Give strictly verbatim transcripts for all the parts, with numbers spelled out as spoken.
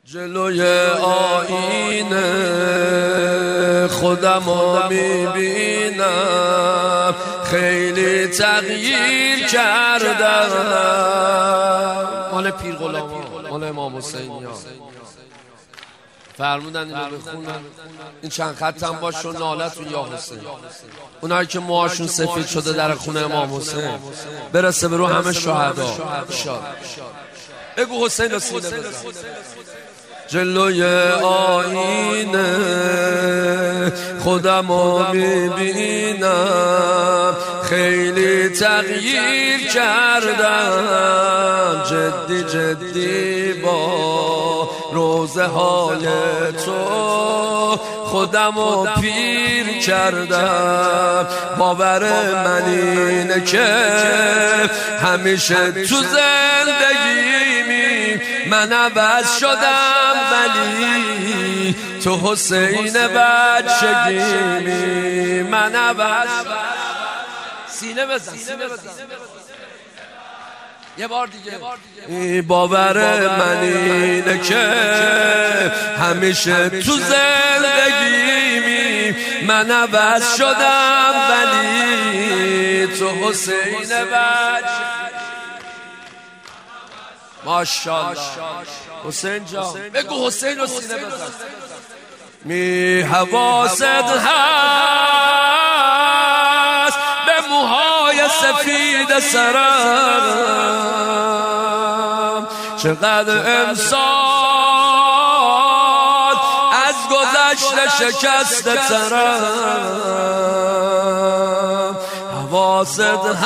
جلوی آینه خودمو میبینم، خیلی تغییر کردم. مال پیر غلاما، مال امام حسینی ها فرمودن اینو بخونن. این چند خطم باشون نالتون یا حسین. اونایی که موهاشون سفید شده در خونه امام حسین برسه به رو همه شهدا. بگو حسین و سینه بزن. جلوی آینه خودمو میبینم، خیلی تغییر کردم. جدی جدی با روزه های تو خودمو پیر کردم. باور من اینه که همیشه تو زندگیمی من عوض شدم، ولی تو حسین بچگیمی من عوض شدم. سینه بزن، سینه بزن یه بار دیگه. باور من اینه که همیشه تو زندگیمی من عوض شدم، ولی تو حسین بچگیمی. ماشاءالله حسین جان، بگو حسین و سینه بزن. می حواست هست به موهای سفید سرم، چقدر انسان از گذشته شکسته ترم. حواست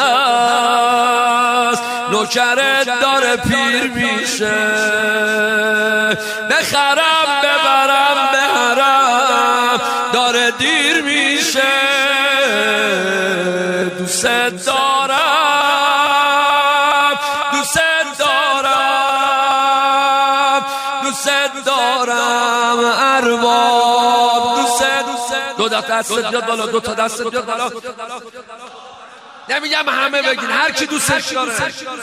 هست نوکرت داره پیر میشه، بخرم ببرم بهرم داره دیر میشه. دوست دارم دوست دارم دوست دارم ارباب. دوست دو دست بیاد بالا، دو تا دست بیاد بالا. نمیگم همه بگین، هر کی دوستش داره.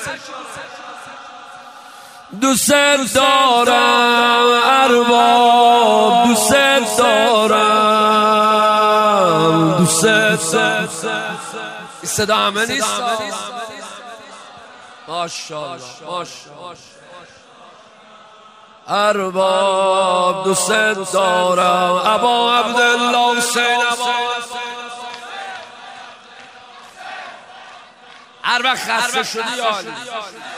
دوست دارم ارباب، دوست دارم، دوست دارم. این صدا همه نیست. ماشاءالله ماشاءالله. ارباب دوست دارم، ابا عبدالله حسین. هر وقت خسته شدی یا